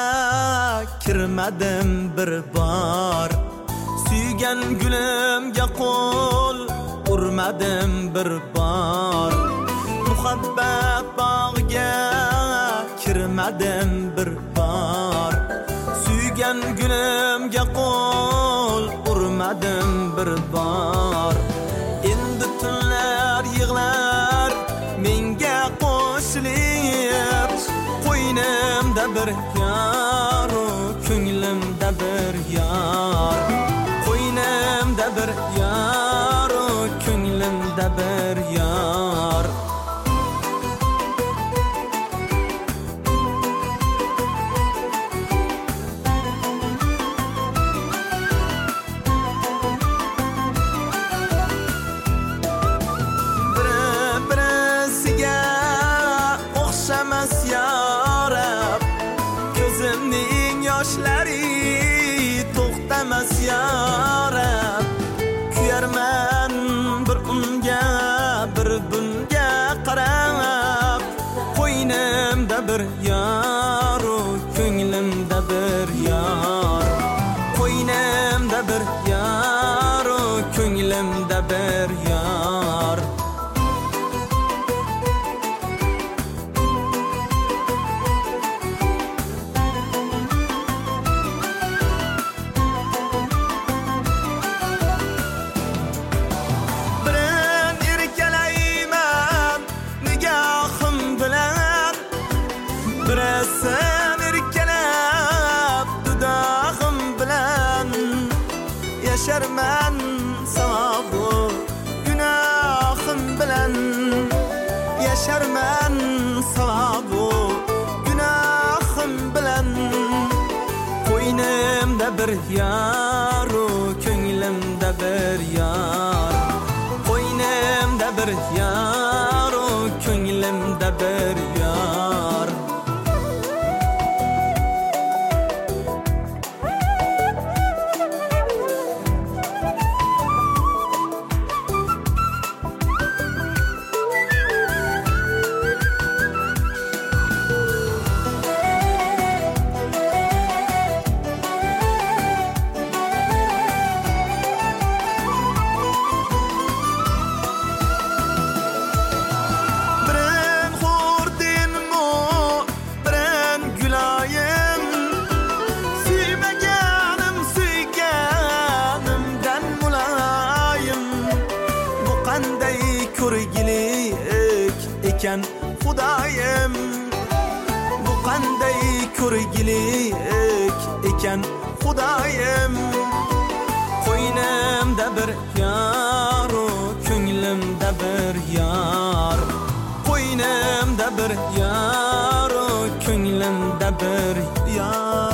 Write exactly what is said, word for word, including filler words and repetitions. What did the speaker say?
kirmadim bir bor. Suygan gulimga qo'l urmadim bir bor. Muhabbat bog'iga kirmadim bir bor. Suygan gulimga qo'l urmadim bir bor. Endi tunlar yig'lar menga qo'shilib, qo'ynimda bir yor, ko'nglimda bir yor. Qo'ynimda bir yor, ko'nglimda bir yor. Ko'zimning yoshlari to'xtamas yorab, kuyarman bir unga bir bunga qarab. Qo'ynimda bir yor, ko'nglimda bir yor. Qo'ynimda bir yor, ko'nglimda bir yor. Sen erkalab dudağım bilen yaşarman savobu günahım bilen. Yaşarman savobu günahım bilen. Qo'ynimda bir yor, ko'nglimda bir yor. Qo'ynimda bir yor, ko'nglimda bir yor. Qanday ko'rgilik ekan Xudoyim, bu qanday ko'rgilik ekan Xudoyim. Qo'ynimda bir yor, ko'nglimda bir yor. Qo'ynimda bir yor, ko'nglimda bir yor.